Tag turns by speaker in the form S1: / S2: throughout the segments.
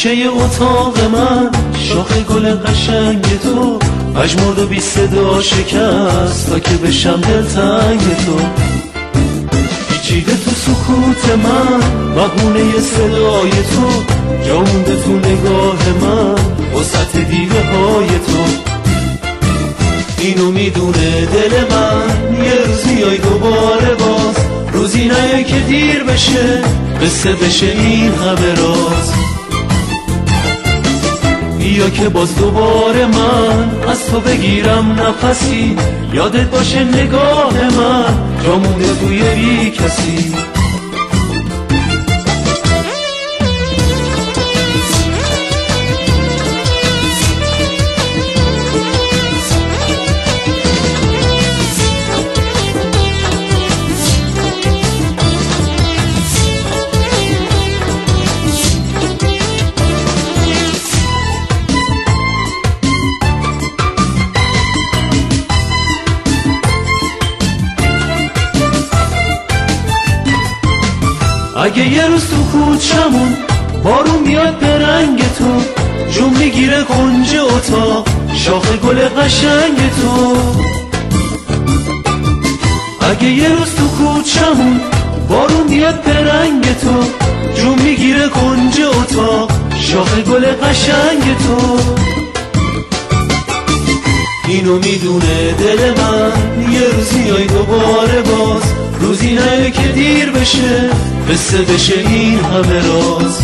S1: گوشه اتاق من شاخ گل قشنگ تو پژمرد و بی صدا شکست تا که بشم دلتنگ تو. پیچیده تو سکوت من بهونه صدای تو، جا مونده تو نگاه من وسط دیده های تو. اینو میدونه دل من یه روز میای دوباره باز، روزی نه که دیر بشه قصه بشه این همه راز. بیا که باز دوباره من از تو بگیرم نفسی، یادت باشه نگاه من جا مونده توی بی کسی. اگه یه روز تو کوچمون بارون بیاد به رنگ تو، جون میگیره کنج اتاق شاخ گل قشنگ تو. اگه یه روز تو کوچمون بارون بیاد به رنگ تو، جون میگیره کنج اتاق شاخ گل قشنگ تو. اینو میدونه دل من یه روز میای دوباره باز، روزی نه که دیر بشه قصه بشه این همه راز.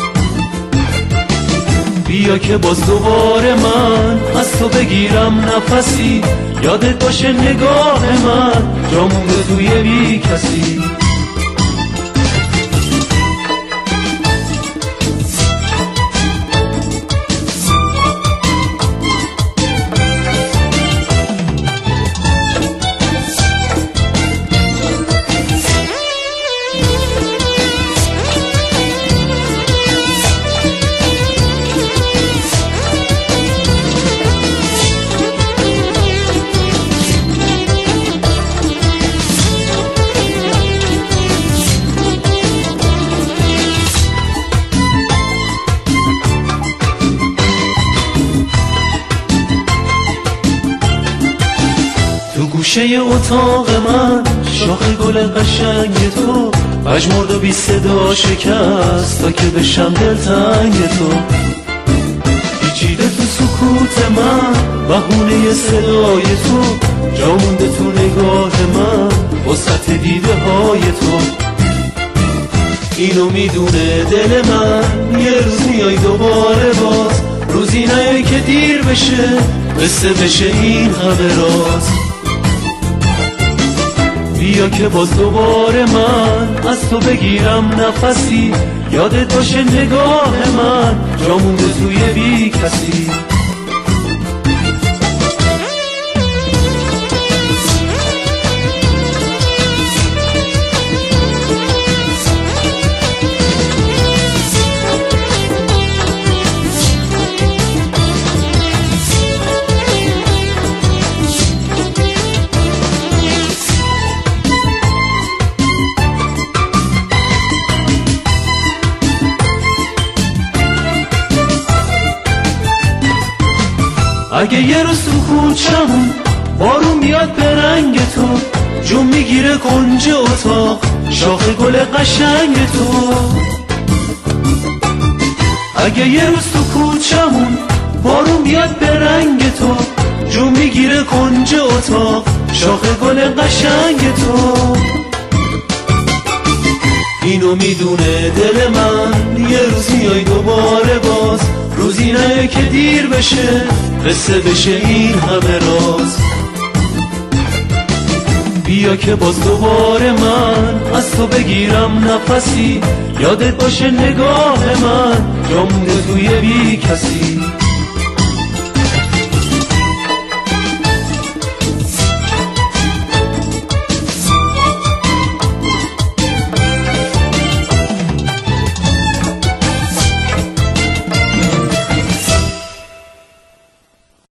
S1: بیا که باز دوباره من از تو بگیرم نفسی، یادت باشه نگاه من جا مونده توی بی کسی. تو گوشه اتاق من شاخ گل قشنگ تو پژمرد و بی صدا شکست تا که بشم دلتنگ تو. پیچیده تو سکوت من بهونه صدای تو، جا مونده تو نگاه من وسط دیده های تو. اینو میدونه دل من یه روز میای دوباره باز، روزی نه که دیر بشه قصه بشه این همه راز. بیا که باز دوباره من از تو بگیرم نفسی، یادت باشه نگاه من جا مونده توی بی کسی. اگه یه روز تو کوچمون بارون بیاد به رنگ تو، جون میگیره کنج اتاق شاخ گل قشنگ تو. اگه یه روز تو کوچمون بارون بیاد به رنگ تو، جون میگیره کنج اتاق شاخ گل قشنگ تو. اینو میدونه دل من یه روز میای دوباره باز، روزی نه که دیر بشه قصه بشه این همه راز. بیا که باز دوباره من از تو بگیرم نفسی، یادت باشه نگاه من جا مونده توی بی کسی.